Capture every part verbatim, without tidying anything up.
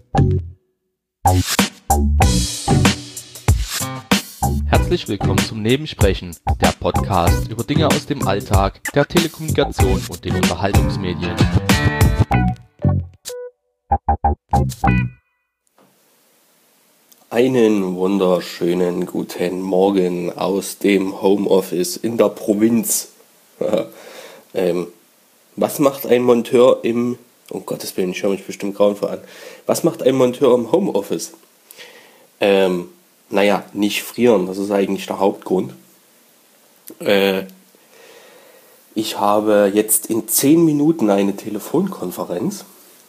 Herzlich willkommen zum Nebensprechen, der Podcast über Dinge aus dem Alltag, der Telekommunikation und den Unterhaltungsmedien. Einen wunderschönen guten Morgen aus dem Homeoffice in der Provinz. ähm, was macht ein Monteur im... Um Gottes Willen, ich höre mich bestimmt grauenvoll an. Was macht ein Monteur im Homeoffice? Ähm, naja, nicht frieren, das ist eigentlich der Hauptgrund. Äh, ich habe jetzt in zehn Minuten eine Telefonkonferenz.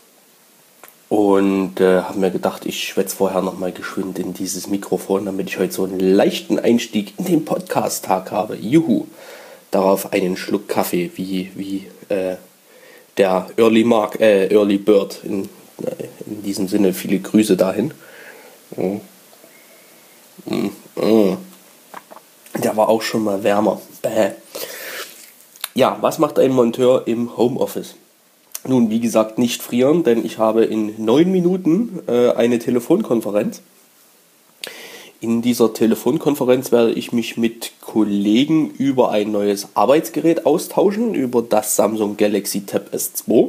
Und äh, habe mir gedacht, ich schwätze vorher nochmal geschwind in dieses Mikrofon, damit ich heute so einen leichten Einstieg in den Podcast-Tag habe. Juhu! Darauf einen Schluck Kaffee, wie, wie äh, der Early Mark, äh, Early Bird. In, in diesem Sinne viele Grüße dahin. Mm. Mm. Mm. Der war auch schon mal wärmer. Bäh. Ja, was macht ein Monteur im Homeoffice? Nun, wie gesagt, nicht frieren, denn ich habe in neun Minuten äh, eine Telefonkonferenz. In dieser Telefonkonferenz werde ich mich mit Kollegen über ein neues Arbeitsgerät austauschen, über das Samsung Galaxy Tab S zwei.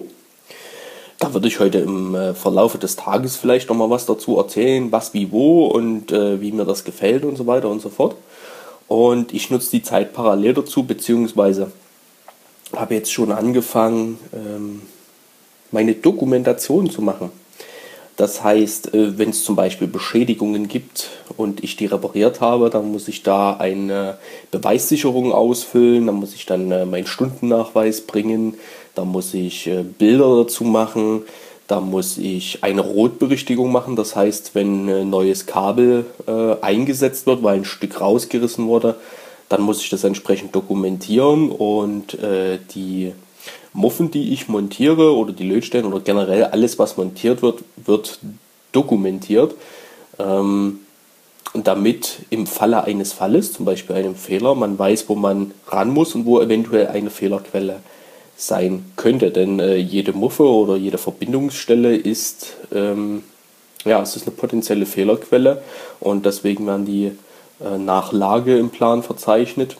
Da würde ich heute im äh, Verlauf des Tages vielleicht nochmal was dazu erzählen, was, wie, wo und äh, wie mir das gefällt und so weiter und so fort. Und ich nutze die Zeit parallel dazu, beziehungsweise habe jetzt schon angefangen, ähm, meine Dokumentation zu machen. Das heißt, wenn es zum Beispiel Beschädigungen gibt und ich die repariert habe, dann muss ich da eine Beweissicherung ausfüllen, dann muss ich dann meinen Stundennachweis bringen, da muss ich Bilder dazu machen, da muss ich eine Rotberichtigung machen. Das heißt, wenn ein neues Kabel äh, eingesetzt wird, weil ein Stück rausgerissen wurde, dann muss ich das entsprechend dokumentieren und äh, die Muffen, die ich montiere oder die Lötstellen oder generell alles, was montiert wird, wird dokumentiert, ähm, damit im Falle eines Falles, zum Beispiel einem Fehler, man weiß, wo man ran muss und wo eventuell eine Fehlerquelle sein könnte. Denn äh, jede Muffe oder jede Verbindungsstelle ist, ähm, ja, es ist eine potenzielle Fehlerquelle und deswegen werden die äh, nach Lage im Plan verzeichnet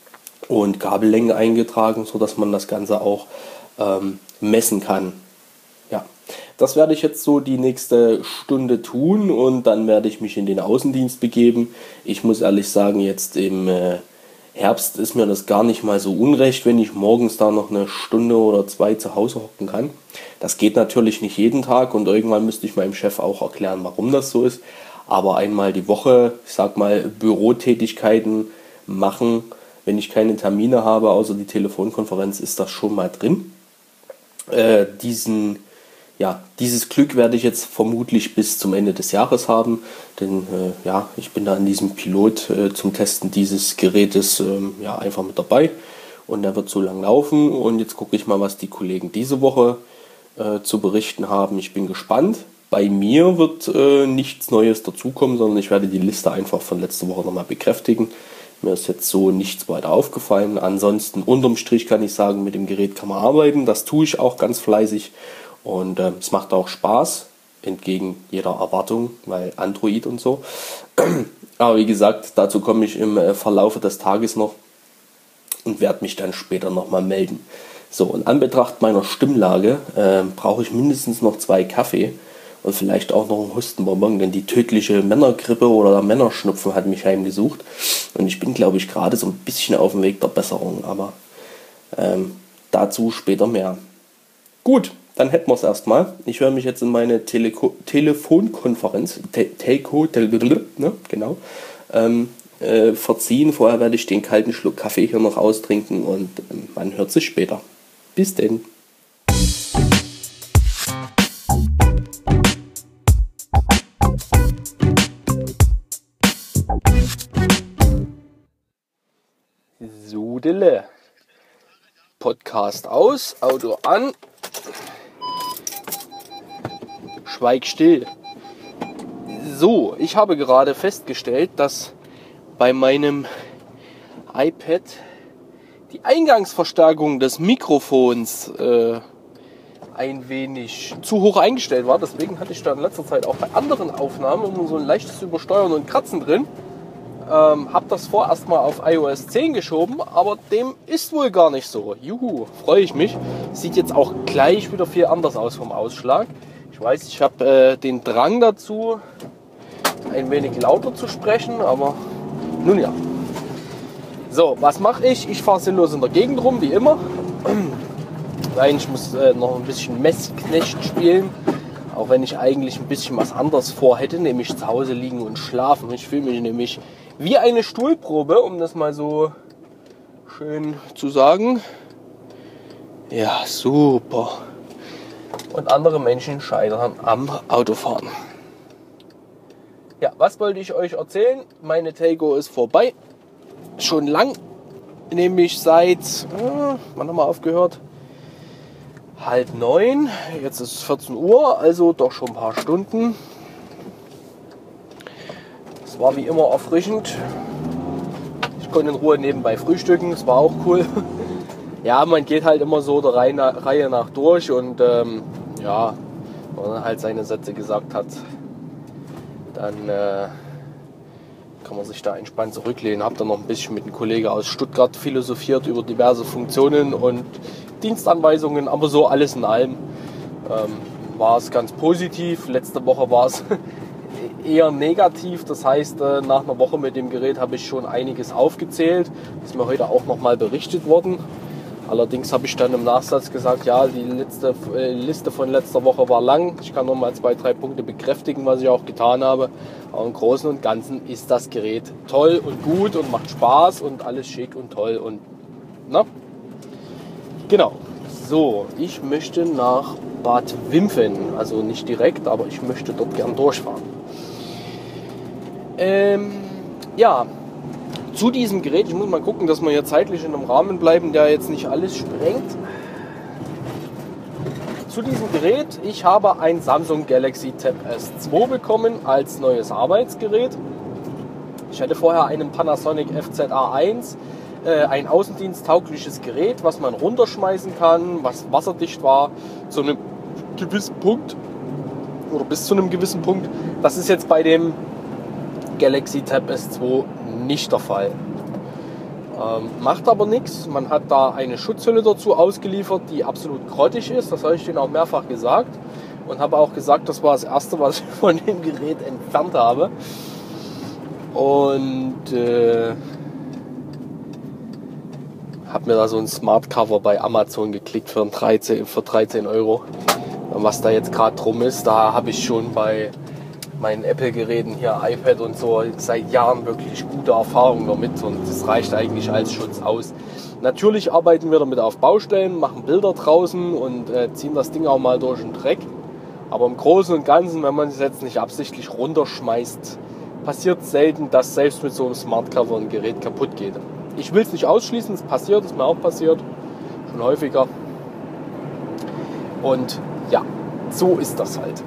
und Kabellängen eingetragen, sodass man das Ganze auch ähm, messen kann. Ja, das werde ich jetzt so die nächste Stunde tun und dann werde ich mich in den Außendienst begeben. Ich muss ehrlich sagen, jetzt im äh, Herbst ist mir das gar nicht mal so unrecht, wenn ich morgens da noch eine Stunde oder zwei zu Hause hocken kann. Das geht natürlich nicht jeden Tag und irgendwann müsste ich meinem Chef auch erklären, warum das so ist. Aber einmal die Woche, ich sag mal, Bürotätigkeiten machen, wenn ich keine Termine habe, außer die Telefonkonferenz, ist das schon mal drin. Äh, diesen, ja, dieses Glück werde ich jetzt vermutlich bis zum Ende des Jahres haben, denn äh, ja, ich bin da in diesem Pilot äh, zum Testen dieses Gerätes äh, ja, einfach mit dabei und der wird so lang laufen und jetzt gucke ich mal, was die Kollegen diese Woche äh, zu berichten haben. Ich bin gespannt. Bei mir wird äh, nichts Neues dazukommen, sondern ich werde die Liste einfach von letzter Woche nochmal bekräftigen. Mir ist jetzt so nichts weiter aufgefallen. Ansonsten unterm Strich kann ich sagen, mit dem Gerät kann man arbeiten. Das tue ich auch ganz fleißig und äh, es macht auch Spaß, entgegen jeder Erwartung, weil Android und so. Aber wie gesagt, dazu komme ich im äh, Verlauf des Tages noch und werde mich dann später nochmal melden. So, in Anbetracht meiner Stimmlage äh, brauche ich mindestens noch zwei Kaffee. Und vielleicht auch noch ein Hustenbonbon, denn die tödliche Männergrippe oder der Männerschnupfen hat mich heimgesucht. Und ich bin, glaube ich, gerade so ein bisschen auf dem Weg der Besserung, aber ähm, dazu später mehr. Gut, dann hätten wir es erstmal. Ich höre mich jetzt in meine Teleko- Telefonkonferenz, Te- Telco, Tel- ne, genau, ähm, äh, verziehen. Vorher werde ich den kalten Schluck Kaffee hier noch austrinken und ähm, man hört sich später. Bis denn. Sudele. Podcast aus, Auto an. Schweig still. So, ich habe gerade festgestellt, dass bei meinem iPad die Eingangsverstärkung des Mikrofons äh, ein wenig zu hoch eingestellt war. Deswegen hatte ich da in letzter Zeit auch bei anderen Aufnahmen immer so ein leichtes Übersteuern und Kratzen drin. Ähm, hab das vorerst mal auf i O S zehn geschoben, aber dem ist wohl gar nicht so. Juhu, freue ich mich. Sieht jetzt auch gleich wieder viel anders aus vom Ausschlag. Ich weiß, ich habe äh, den Drang dazu, ein wenig lauter zu sprechen, aber nun ja. So, was mache ich? Ich fahre sinnlos in der Gegend rum, wie immer. Nein, ich muss äh, noch ein bisschen Messknecht spielen. Auch wenn ich eigentlich ein bisschen was anderes vorhätte, nämlich zu Hause liegen und schlafen. Ich fühle mich nämlich wie eine Stuhlprobe, um das mal so schön zu sagen. Ja, super. Und andere Menschen scheitern am Autofahren. Ja, was wollte ich euch erzählen? Meine Taygo ist vorbei. Schon lang. Nämlich seit, äh, wann haben wir aufgehört? Halb neun. Jetzt ist es vierzehn Uhr, also doch schon ein paar Stunden. Es war wie immer erfrischend. Ich konnte in Ruhe nebenbei frühstücken, das war auch cool. Ja, man geht halt immer so der Reihe nach durch und ähm, ja, wenn man halt seine Sätze gesagt hat, dann äh, kann man sich da entspannt zurücklehnen. Hab dann noch ein bisschen mit einem Kollegen aus Stuttgart philosophiert über diverse Funktionen und Dienstanweisungen, aber so alles in allem ähm, war es ganz positiv. Letzte Woche war es eher negativ, das heißt, äh, nach einer Woche mit dem Gerät habe ich schon einiges aufgezählt. Ist mir heute auch nochmal berichtet worden. Allerdings habe ich dann im Nachsatz gesagt, ja, die letzte äh, Liste von letzter Woche war lang. Ich kann nochmal zwei, drei Punkte bekräftigen, was ich auch getan habe. Aber im Großen und Ganzen ist das Gerät toll und gut und macht Spaß und alles schick und toll und na? Genau. So, ich möchte nach Bad Wimpfen, also nicht direkt, aber ich möchte dort gern durchfahren. Ähm, ja, zu diesem Gerät, ich muss mal gucken, dass wir hier zeitlich in einem Rahmen bleiben, der jetzt nicht alles sprengt. Zu diesem Gerät, ich habe ein Samsung Galaxy Tab S zwei bekommen als neues Arbeitsgerät. Ich hatte vorher einen Panasonic F Z A eins, äh, ein außendiensttaugliches Gerät, was man runterschmeißen kann, was wasserdicht war, zu einem gewissen Punkt oder bis zu einem gewissen Punkt. Das ist jetzt bei dem Galaxy Tab S zwei nicht der Fall. Ähm, macht aber nichts. Man hat da eine Schutzhülle dazu ausgeliefert, die absolut grottig ist. Das habe ich denen auch mehrfach gesagt. Und habe auch gesagt, das war das Erste, was ich von dem Gerät entfernt habe. Und äh, habe mir da so ein Smart Cover bei Amazon geklickt für dreizehn, für dreizehn Euro. Und was da jetzt gerade drum ist, da habe ich schon bei meinen Apple-Geräten hier, iPad und so, seit Jahren wirklich gute Erfahrungen damit und das reicht eigentlich als Schutz aus. Natürlich arbeiten wir damit auf Baustellen, machen Bilder draußen und äh, ziehen das Ding auch mal durch den Dreck. Aber im Großen und Ganzen, wenn man es jetzt nicht absichtlich runterschmeißt, passiert selten, dass selbst mit so einem Smart Cover ein Gerät kaputt geht. Ich will es nicht ausschließen, es passiert, ist mir auch passiert, schon häufiger. Und ja, so ist das halt.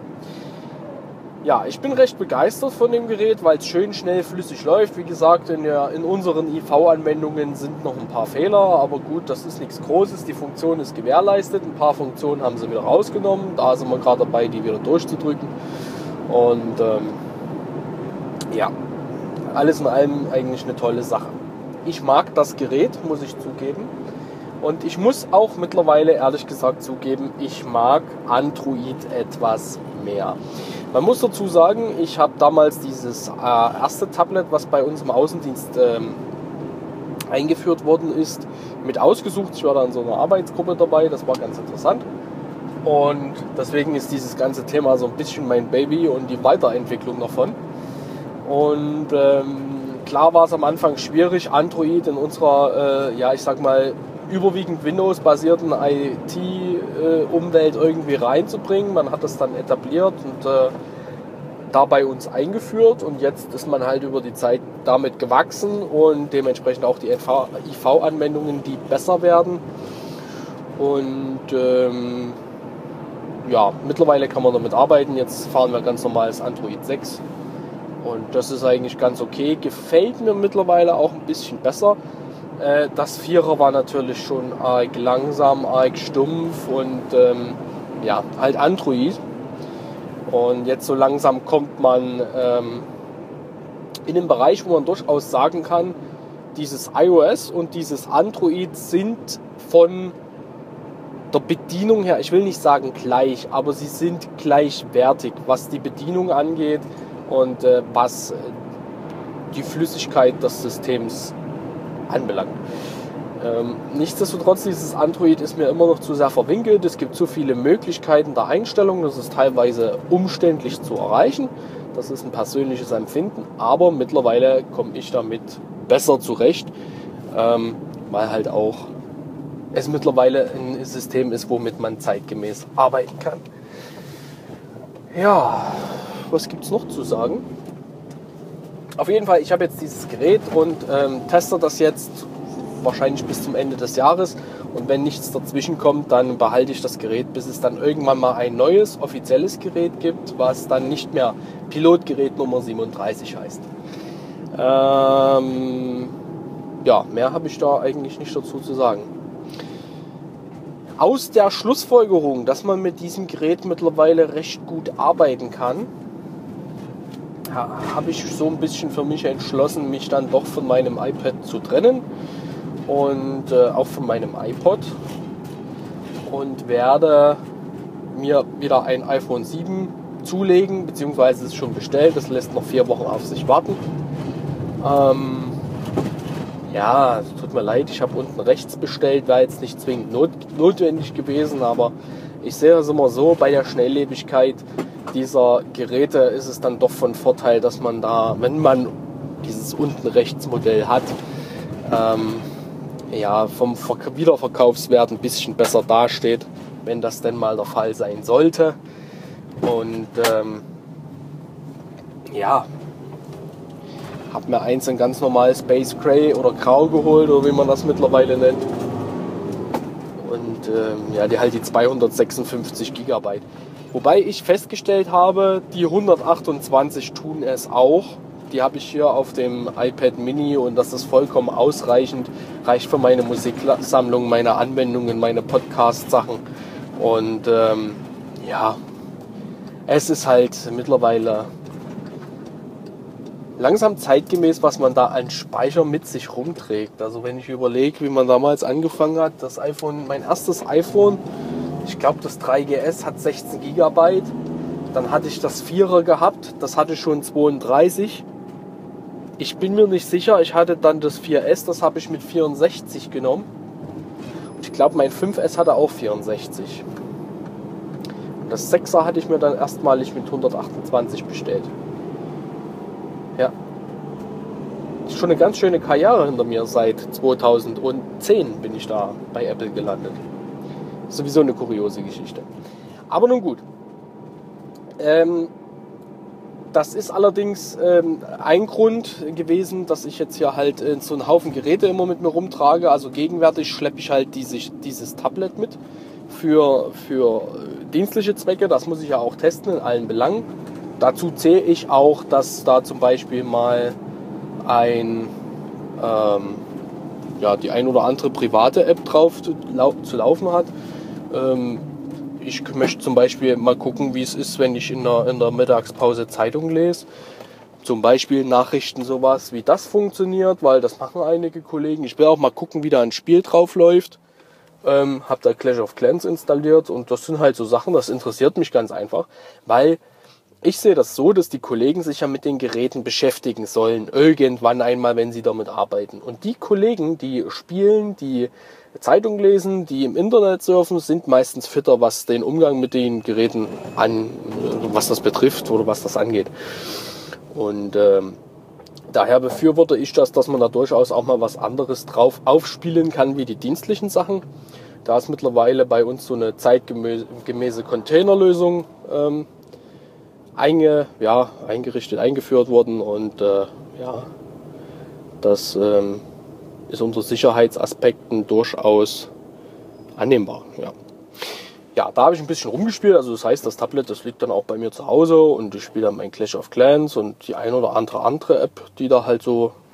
Ja, ich bin recht begeistert von dem Gerät, weil es schön schnell flüssig läuft. Wie gesagt, in, der, in unseren I V-Anwendungen sind noch ein paar Fehler, aber gut, das ist nichts Großes. Die Funktion ist gewährleistet. Ein paar Funktionen haben sie wieder rausgenommen. Da sind wir gerade dabei, die wieder durchzudrücken. Und ähm, ja, alles in allem eigentlich eine tolle Sache. Ich mag das Gerät, muss ich zugeben. Und ich muss auch mittlerweile ehrlich gesagt zugeben, ich mag Android etwas mehr. Man muss dazu sagen, ich habe damals dieses äh, erste Tablet, was bei uns im Außendienst ähm, eingeführt worden ist, mit ausgesucht. Ich war da in so einer Arbeitsgruppe dabei, das war ganz interessant. Und deswegen ist dieses ganze Thema so ein bisschen mein Baby und die Weiterentwicklung davon. Und ähm, klar war es am Anfang schwierig, Android in unserer, äh, ja ich sag mal, überwiegend Windows-basierten I T-Umwelt irgendwie reinzubringen. Man hat das dann etabliert und äh, da bei uns eingeführt und jetzt ist man halt über die Zeit damit gewachsen und dementsprechend auch die I V-Anwendungen, die besser werden. Und ähm, ja, mittlerweile kann man damit arbeiten. Jetzt fahren wir ganz normales Android sechs und das ist eigentlich ganz okay. Gefällt mir mittlerweile auch ein bisschen besser. Äh, das Vierer war natürlich schon arg langsam, arg stumpf und ähm, ja, halt Android. Und jetzt so langsam kommt man ähm, in den Bereich, wo man durchaus sagen kann, dieses iOS und dieses Android sind von der Bedienung her, ich will nicht sagen gleich, aber sie sind gleichwertig, was die Bedienung angeht und äh, was die Flüssigkeit des Systems anbelangt. Ähm, nichtsdestotrotz, dieses Android ist mir immer noch zu sehr verwinkelt. Es gibt zu viele Möglichkeiten der Einstellung. Das ist teilweise umständlich zu erreichen. Das ist ein persönliches Empfinden. Aber mittlerweile komme ich damit besser zurecht, ähm, weil halt auch es mittlerweile ein System ist, womit man zeitgemäß arbeiten kann. Ja, was gibt es noch zu sagen? Auf jeden Fall, ich habe jetzt dieses Gerät und ähm, teste das jetzt wahrscheinlich bis zum Ende des Jahres. Und wenn nichts dazwischen kommt, dann behalte ich das Gerät, bis es dann irgendwann mal ein neues, offizielles Gerät gibt, was dann nicht mehr Pilotgerät Nummer siebenunddreißig heißt. Ähm, ja, mehr habe ich da eigentlich nicht dazu zu sagen. Aus der Schlussfolgerung, dass man mit diesem Gerät mittlerweile recht gut arbeiten kann, habe ich so ein bisschen für mich entschlossen, mich dann doch von meinem iPad zu trennen und äh, auch von meinem iPod und werde mir wieder ein iPhone sieben zulegen, beziehungsweise ist schon bestellt, das lässt noch vier Wochen auf sich warten. Ähm, ja, es tut mir leid, ich habe unten rechts bestellt, wäre jetzt nicht zwingend not notwendig gewesen, aber ich sehe das immer so, bei der Schnelllebigkeit dieser Geräte ist es dann doch von Vorteil, dass man da, wenn man dieses unten rechts Modell hat, ähm, ja, vom Wiederverkaufswert ein bisschen besser dasteht, wenn das denn mal der Fall sein sollte. Und ähm, ja, habe mir eins ein ganz normales Space Gray oder Grau geholt, oder wie man das mittlerweile nennt. Und ähm, ja, die halt die zweihundertsechsundfünfzig Gigabyte. Wobei ich festgestellt habe, die hundertachtundzwanzig tun es auch. Die habe ich hier auf dem iPad Mini und das ist vollkommen ausreichend. Reicht für meine Musiksammlung, meine Anwendungen, meine Podcast-Sachen. Und ähm, ja, es ist halt mittlerweile langsam zeitgemäß, was man da an Speicher mit sich rumträgt. Also wenn ich überlege, wie man damals angefangen hat, das iPhone, mein erstes iPhone, ich glaube das drei G S hat sechzehn Gigabyte. Dann hatte ich das Vierer gehabt, das hatte schon zweiunddreißig. Ich bin mir nicht sicher, ich hatte dann das vier S, das habe ich mit vierundsechzig genommen. Und ich glaube mein fünf S hatte auch vierundsechzig. Und das sechser hatte ich mir dann erstmalig mit hundertachtundzwanzig bestellt. Ja. Schon eine ganz schöne Karriere hinter mir. Seit zweitausendzehn bin ich da bei Apple gelandet. Sowieso eine kuriose Geschichte. Aber nun gut. Ähm, das ist allerdings ähm, ein Grund gewesen, dass ich jetzt hier halt äh, so einen Haufen Geräte immer mit mir rumtrage. Also gegenwärtig schleppe ich halt diese, dieses Tablet mit für, für dienstliche Zwecke. Das muss ich ja auch testen in allen Belangen. Dazu zähle ich auch, dass da zum Beispiel mal ein, ähm, ja, die ein oder andere private App drauf zu, lau zu laufen hat. Ähm, ich möchte zum Beispiel mal gucken, wie es ist, wenn ich in der, in der Mittagspause Zeitung lese. Zum Beispiel Nachrichten, sowas, wie das funktioniert, weil das machen einige Kollegen. Ich will auch mal gucken, wie da ein Spiel drauf läuft. Ähm, hab da Clash of Clans installiert und das sind halt so Sachen, das interessiert mich ganz einfach, weil ich sehe das so, dass die Kollegen sich ja mit den Geräten beschäftigen sollen, irgendwann einmal, wenn sie damit arbeiten. Und die Kollegen, die spielen, die Zeitung lesen, die im Internet surfen, sind meistens fitter, was den Umgang mit den Geräten an, was das betrifft oder was das angeht. Und ähm, daher befürworte ich das, dass man da durchaus auch mal was anderes drauf aufspielen kann, wie die dienstlichen Sachen. Da ist mittlerweile bei uns so eine zeitgemäße Containerlösung ähm, Einge, ja, eingerichtet, eingeführt worden und äh, ja, das ähm, ist unter Sicherheitsaspekten durchaus annehmbar. Ja. Ja, da habe ich ein bisschen rumgespielt, also das heißt, das Tablet, das liegt dann auch bei mir zu Hause und ich spiele dann mein Clash of Clans und die ein oder andere andere App, die da halt so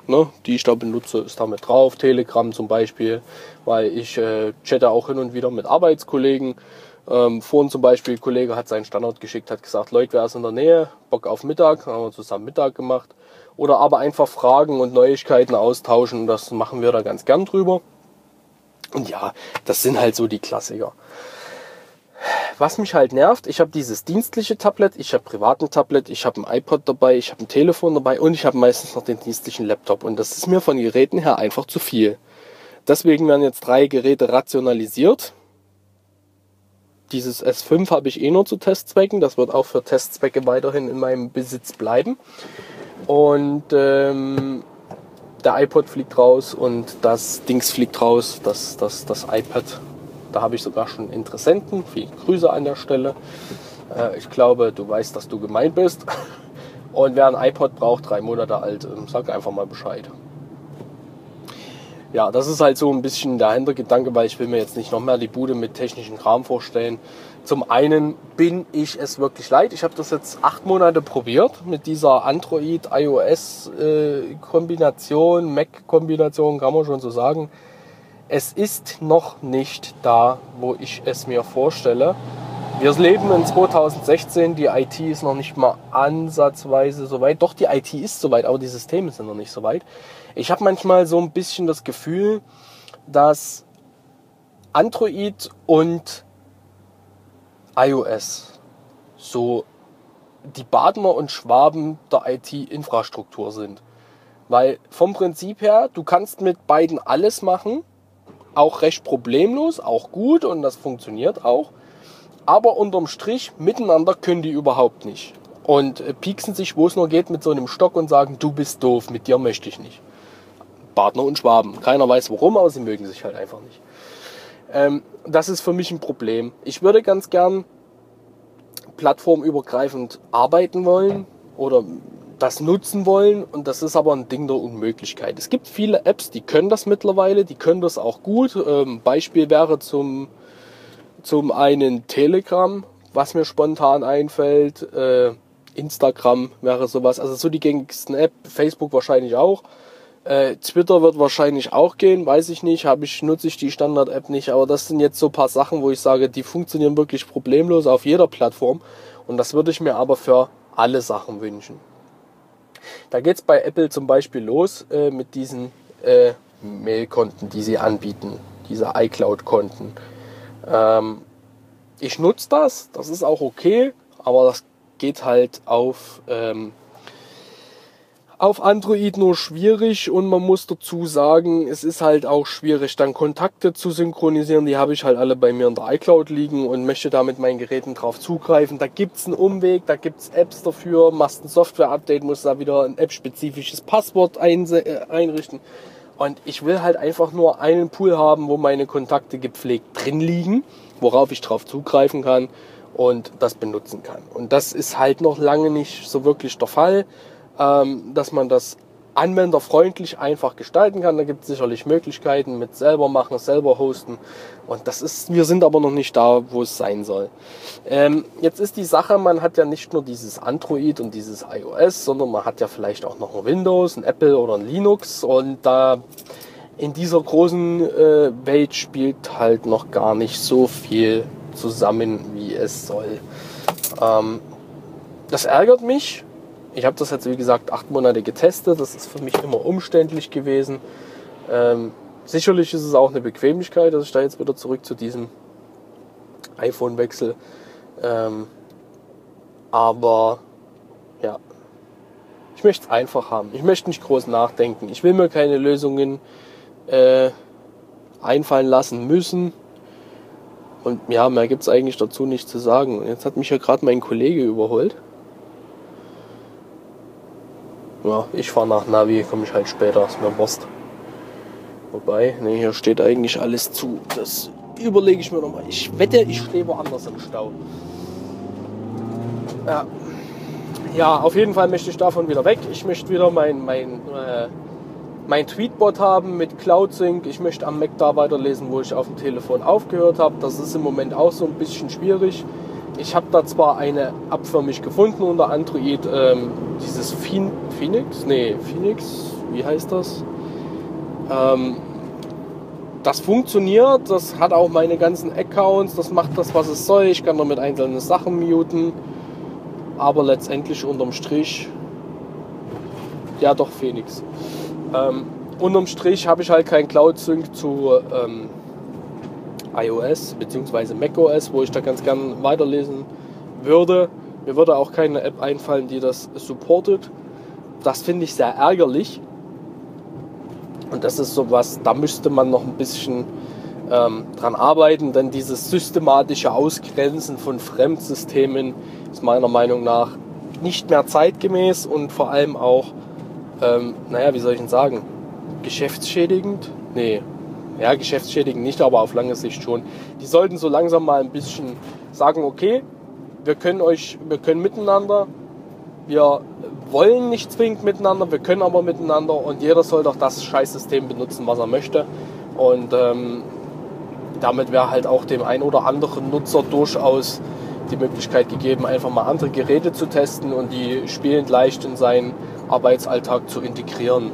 ne, die ich da benutze, ist da mit drauf. Telegram zum Beispiel, weil ich äh, chatte auch hin und wieder mit Arbeitskollegen. Ähm, vorhin zum Beispiel, ein Kollege hat seinen Standort geschickt, hat gesagt, Leute, wer ist in der Nähe, Bock auf Mittag, haben wir zusammen Mittag gemacht. Oder aber einfach Fragen und Neuigkeiten austauschen, das machen wir da ganz gern drüber. Und ja, das sind halt so die Klassiker. Was mich halt nervt, ich habe dieses dienstliche Tablet, ich habe privaten Tablet, ich habe ein iPod dabei, ich habe ein Telefon dabei und ich habe meistens noch den dienstlichen Laptop. Und das ist mir von Geräten her einfach zu viel. Deswegen werden jetzt drei Geräte rationalisiert. Dieses S fünf habe ich eh nur zu Testzwecken, das wird auch für Testzwecke weiterhin in meinem Besitz bleiben. Und ähm, der iPod fliegt raus und das Dings fliegt raus, das, das, das iPad. Da habe ich sogar schon Interessenten. Viele Grüße an der Stelle. Äh, ich glaube, du weißt, dass du gemeint bist. Und wer ein iPod braucht, drei Monate alt, sag einfach mal Bescheid. Ja, das ist halt so ein bisschen der Hintergedanke, weil ich will mir jetzt nicht noch mehr die Bude mit technischen Kram vorstellen. Zum einen bin ich es wirklich leid. Ich habe das jetzt acht Monate probiert mit dieser Android-iOS-Kombination, Mac-Kombination, kann man schon so sagen. Es ist noch nicht da, wo ich es mir vorstelle. Wir leben in zwanzig sechzehn, die I T ist noch nicht mal ansatzweise so weit. Doch, die I T ist soweit, aber die Systeme sind noch nicht so weit. Ich habe manchmal so ein bisschen das Gefühl, dass Android und iOS so die Badener und Schwaben der I T-Infrastruktur sind. Weil vom Prinzip her, du kannst mit beiden alles machen, auch recht problemlos, auch gut und das funktioniert auch. Aber unterm Strich, miteinander können die überhaupt nicht. Und äh, pieksen sich, wo es nur geht, mit so einem Stock und sagen, du bist doof, mit dir möchte ich nicht. Badener und Schwaben. Keiner weiß warum, aber sie mögen sich halt einfach nicht. Ähm, das ist für mich ein Problem. Ich würde ganz gern plattformübergreifend arbeiten wollen oder das nutzen wollen und das ist aber ein Ding der Unmöglichkeit. Es gibt viele Apps, die können das mittlerweile, die können das auch gut. Ähm, Beispiel wäre zum, zum einen Telegram, was mir spontan einfällt. Äh, Instagram wäre sowas, also so die gängigsten Apps, Facebook wahrscheinlich auch. Äh, Twitter wird wahrscheinlich auch gehen, weiß ich nicht, habe ich, nutze ich die Standard-App nicht, aber das sind jetzt so ein paar Sachen, wo ich sage, die funktionieren wirklich problemlos auf jeder Plattform und das würde ich mir aber für alle Sachen wünschen. Da geht es bei Apple zum Beispiel los äh, mit diesen äh, Mail-Konten, die sie anbieten, diese iCloud-Konten. Ähm, ich nutze das, das ist auch okay, aber das geht halt auf, ähm, auf Android nur schwierig und man muss dazu sagen, es ist halt auch schwierig, dann Kontakte zu synchronisieren. Die habe ich halt alle bei mir in der iCloud liegen und möchte da mit meinen Geräten drauf zugreifen. Da gibt es einen Umweg, da gibt es Apps dafür, machst ein Software-Update, musst da wieder ein App-spezifisches Passwort einrichten. Und ich will halt einfach nur einen Pool haben, wo meine Kontakte gepflegt drin liegen, worauf ich drauf zugreifen kann und das benutzen kann. Und das ist halt noch lange nicht so wirklich der Fall, ähm, dass man das anwenderfreundlich einfach gestalten kann. Da gibt es sicherlich Möglichkeiten mit selber machen, selber hosten. Und das ist, wir sind aber noch nicht da, wo es sein soll. Ähm, jetzt ist die Sache, man hat ja nicht nur dieses Android und dieses iOS, sondern man hat ja vielleicht auch noch ein Windows, ein Apple oder ein Linux. Und da in dieser großen äh, Welt spielt halt noch gar nicht so viel zusammen, wie es soll. Ähm, das ärgert mich. Ich habe das jetzt, wie gesagt, acht Monate getestet. Das ist für mich immer umständlich gewesen. Ähm, sicherlich ist es auch eine Bequemlichkeit, dass ich da jetzt wieder zurück zu diesem iPhone wechsle. Ähm, aber ja, ich möchte es einfach haben. Ich möchte nicht groß nachdenken. Ich will mir keine Lösungen äh, einfallen lassen müssen. Und ja, mehr gibt es eigentlich dazu nicht zu sagen. Und jetzt hat mich ja gerade mein Kollege überholt. Ja, ich fahre nach Navi, komme ich halt später, ist mir Wurst. Wobei, ne, hier steht eigentlich alles zu. Das überlege ich mir nochmal. Ich wette, ich stehe woanders im Stau. Ja. Ja, auf jeden Fall möchte ich davon wieder weg. Ich möchte wieder mein, mein, äh, mein Tweetbot haben mit CloudSync. Ich möchte am Mac da weiterlesen, wo ich auf dem Telefon aufgehört habe. Das ist im Moment auch so ein bisschen schwierig. Ich habe da zwar eine App für mich gefunden unter Android, ähm, dieses Phoenix, nee, Phoenix, wie heißt das? Ähm, das funktioniert, das hat auch meine ganzen Accounts, das macht das, was es soll. Ich kann damit einzelne Sachen muten, aber letztendlich unterm Strich, ja doch Phoenix. Ähm, unterm Strich habe ich halt kein Cloud Sync zu ähm, iOS bzw. macOS, wo ich da ganz gern weiterlesen würde. Mir würde auch keine App einfallen, die das supportet. Das finde ich sehr ärgerlich. Und das ist sowas, da müsste man noch ein bisschen ähm, dran arbeiten, denn dieses systematische Ausgrenzen von Fremdsystemen ist meiner Meinung nach nicht mehr zeitgemäß und vor allem auch, ähm, naja, wie soll ich denn sagen, geschäftsschädigend? Nee, ja, geschäftsschädigend nicht, aber auf lange Sicht schon. Die sollten so langsam mal ein bisschen sagen, okay, wir können euch, wir können miteinander, wir wollen nicht zwingend miteinander, wir können aber miteinander und jeder soll doch das Scheißsystem benutzen, was er möchte. Und ähm, damit wäre halt auch dem ein oder anderen Nutzer durchaus die Möglichkeit gegeben, einfach mal andere Geräte zu testen und die spielend leicht in seinen Arbeitsalltag zu integrieren.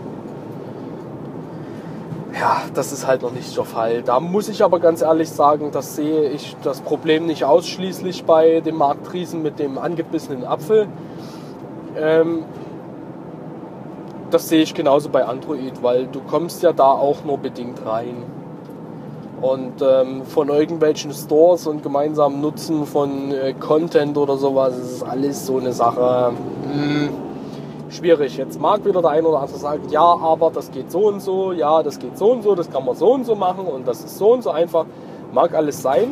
Ja, das ist halt noch nicht der Fall. Da muss ich aber ganz ehrlich sagen, das sehe ich das Problem nicht ausschließlich bei dem Marktriesen mit dem angebissenen Apfel. Ähm, das sehe ich genauso bei Android, weil du kommst ja da auch nur bedingt rein. Und ähm, von irgendwelchen Stores und gemeinsamen Nutzen von äh, Content oder sowas, ist alles so eine Sache. Mh, schwierig. Jetzt mag wieder der eine oder andere sagen, ja, aber das geht so und so, ja, das geht so und so, das kann man so und so machen und das ist so und so einfach. Mag alles sein.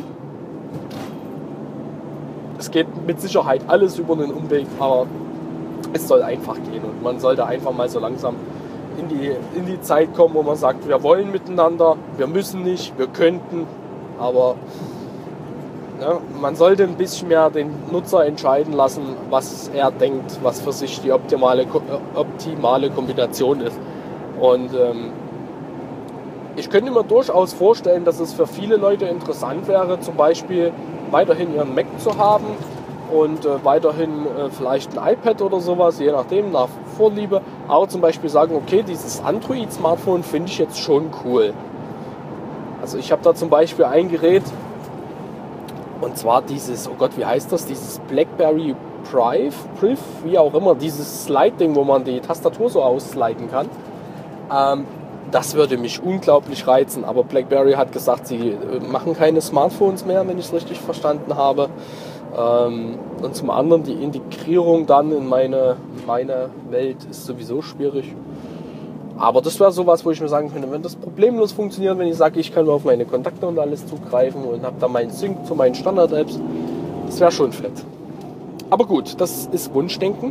Es geht mit Sicherheit alles über einen Umweg, aber es soll einfach gehen und man sollte einfach mal so langsam in die, in die Zeit kommen, wo man sagt, wir wollen miteinander, wir müssen nicht, wir könnten, aber ja, man sollte ein bisschen mehr den Nutzer entscheiden lassen, was er denkt, was für sich die optimale, optimale Kombination ist. Und ähm, ich könnte mir durchaus vorstellen, dass es für viele Leute interessant wäre, zum Beispiel weiterhin ihren Mac zu haben und äh, weiterhin äh, vielleicht ein iPad oder sowas, je nachdem, nach Vorliebe. Aber zum Beispiel sagen, okay, dieses Android-Smartphone finde ich jetzt schon cool. Also ich habe da zum Beispiel ein Gerät, und zwar dieses, oh Gott, wie heißt das? Dieses BlackBerry Priv, Priv, wie auch immer, dieses Slide-Ding, wo man die Tastatur so aussliden kann. Ähm, das würde mich unglaublich reizen, aber BlackBerry hat gesagt, sie machen keine Smartphones mehr, wenn ich es richtig verstanden habe. Ähm, und zum anderen die Integrierung dann in meine, meine Welt ist sowieso schwierig. Aber das wäre sowas, wo ich mir sagen könnte, wenn das problemlos funktioniert, wenn ich sage, ich kann nur auf meine Kontakte und alles zugreifen und habe da meinen Sync zu meinen Standard-Apps, das wäre schon fett. Aber gut, das ist Wunschdenken.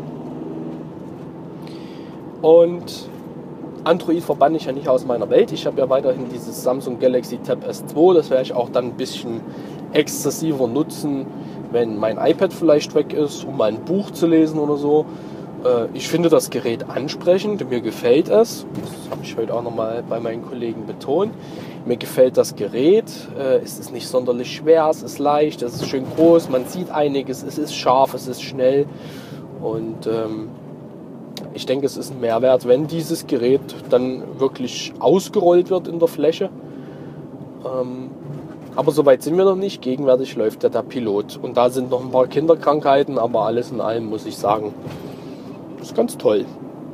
Und Android verbanne ich ja nicht aus meiner Welt. Ich habe ja weiterhin dieses Samsung Galaxy Tab S zwei, das werde ich auch dann ein bisschen exzessiver nutzen, wenn mein iPad vielleicht weg ist, um mal ein Buch zu lesen oder so. Ich finde das Gerät ansprechend, mir gefällt es. Das habe ich heute auch nochmal bei meinen Kollegen betont. Mir gefällt das Gerät, es ist nicht sonderlich schwer, es ist leicht, es ist schön groß, man sieht einiges, es ist scharf, es ist schnell. Und ähm, ich denke, es ist ein Mehrwert, wenn dieses Gerät dann wirklich ausgerollt wird in der Fläche. Ähm, aber soweit sind wir noch nicht. Gegenwärtig läuft ja der Pilot. Und da sind noch ein paar Kinderkrankheiten, aber alles in allem muss ich sagen, das ist ganz toll.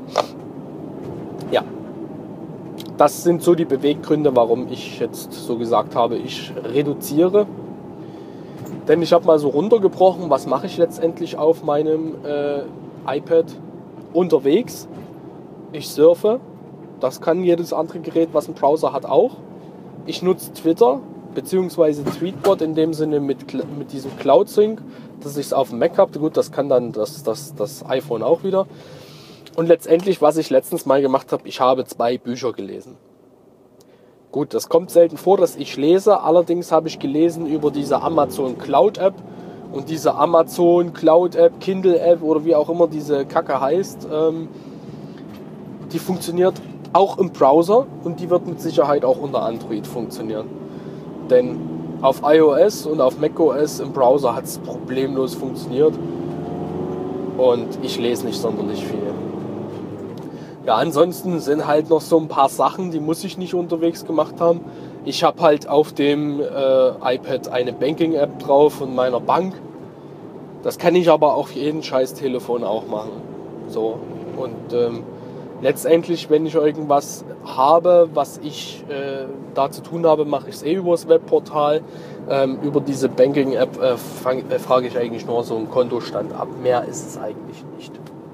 Ja, das sind so die Beweggründe, warum ich jetzt so gesagt habe, ich reduziere. Denn ich habe mal so runtergebrochen, was mache ich letztendlich auf meinem äh, iPad unterwegs. Ich surfe, das kann jedes andere Gerät, was einen Browser hat, auch. Ich nutze Twitter bzw. Tweetbot in dem Sinne mit, mit diesem Cloud Sync, dass ich es auf dem Mac habe. Gut, das kann dann das, das, das iPhone auch wieder. Und letztendlich, was ich letztens mal gemacht habe, ich habe zwei Bücher gelesen. Gut, das kommt selten vor, dass ich lese. Allerdings habe ich gelesen über diese Amazon Cloud App. Und diese Amazon Cloud App, Kindle App oder wie auch immer diese Kacke heißt, ähm, die funktioniert auch im Browser und die wird mit Sicherheit auch unter Android funktionieren. Denn auf iOS und auf macOS im Browser hat es problemlos funktioniert und ich lese nicht sonderlich viel. Ja, ansonsten sind halt noch so ein paar Sachen, die muss ich nicht unterwegs gemacht haben. Ich habe halt auf dem äh, iPad eine Banking-App drauf von meiner Bank. Das kann ich aber auf jedem scheiß Telefon auch machen. So. Und ähm, letztendlich, wenn ich irgendwas habe, was ich äh, da zu tun habe, mache ich es eh über das Webportal. Ähm, über diese Banking-App äh, fang, äh, frage ich eigentlich nur so einen Kontostand ab. Mehr ist es eigentlich nicht.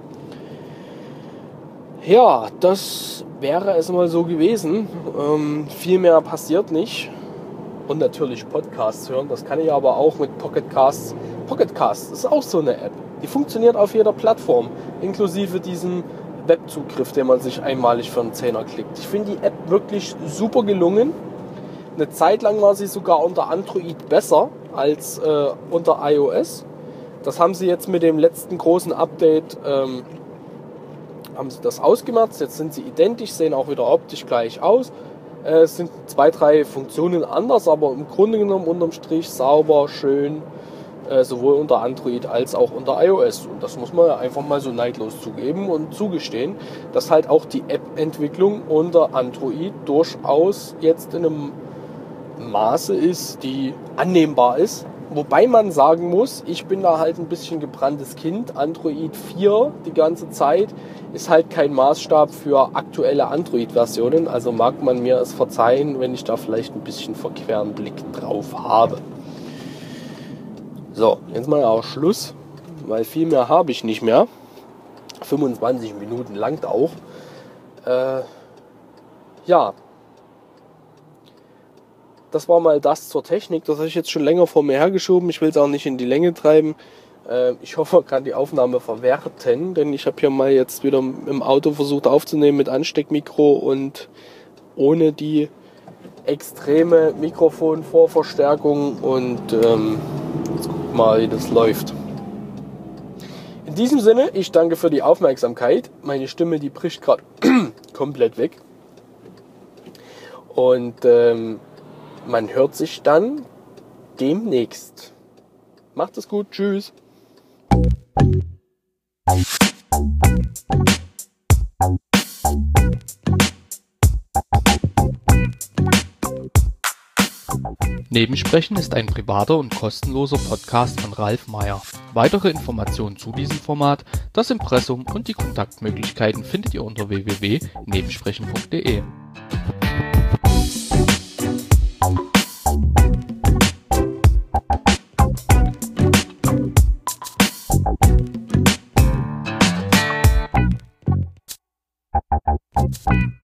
Ja, das wäre es mal so gewesen. Ähm, viel mehr passiert nicht. Und natürlich Podcasts hören. Das kann ich aber auch mit Pocket Casts. Pocket Casts ist auch so eine App. Die funktioniert auf jeder Plattform. Inklusive diesem Webzugriff, den man sich einmalig für einen Zehner klickt. Ich finde die App wirklich super gelungen. Eine Zeit lang war sie sogar unter Android besser als äh, unter iOS. Das haben sie jetzt mit dem letzten großen Update ähm, haben sie das ausgemerzt. Jetzt sind sie identisch, sehen auch wieder optisch gleich aus. Äh, es sind zwei, drei Funktionen anders, aber im Grunde genommen unterm Strich sauber, schön, äh, sowohl unter Android als auch unter iOS. Und das muss man ja einfach mal so neidlos zugeben und zugestehen, dass halt auch die App-Entwicklung unter Android durchaus jetzt in einem Maße ist, die annehmbar ist. Wobei man sagen muss, ich bin da halt ein bisschen gebranntes Kind. Android vier die ganze Zeit ist halt kein Maßstab für aktuelle Android-Versionen. Also mag man mir es verzeihen, wenn ich da vielleicht ein bisschen verqueren Blick drauf habe. So, jetzt mal auch Schluss, weil viel mehr habe ich nicht mehr. fünfundzwanzig Minuten langt auch. Äh, ja. Das war mal das zur Technik. Das habe ich jetzt schon länger vor mir hergeschoben. Ich will es auch nicht in die Länge treiben. Äh, ich hoffe, man kann die Aufnahme verwerten, denn ich habe hier mal jetzt wieder im Auto versucht aufzunehmen mit Ansteckmikro und ohne die extreme Mikrofonvorverstärkung. Und ähm, jetzt guckt mal, wie das läuft. In diesem Sinne, ich danke für die Aufmerksamkeit. Meine Stimme, die bricht gerade komplett weg. Und ähm, man hört sich dann demnächst. Macht es gut. Tschüss. Nebensprechen ist ein privater und kostenloser Podcast von Ralf Meyer. Weitere Informationen zu diesem Format, das Impressum und die Kontaktmöglichkeiten findet ihr unter w w w punkt nebensprechen punkt de.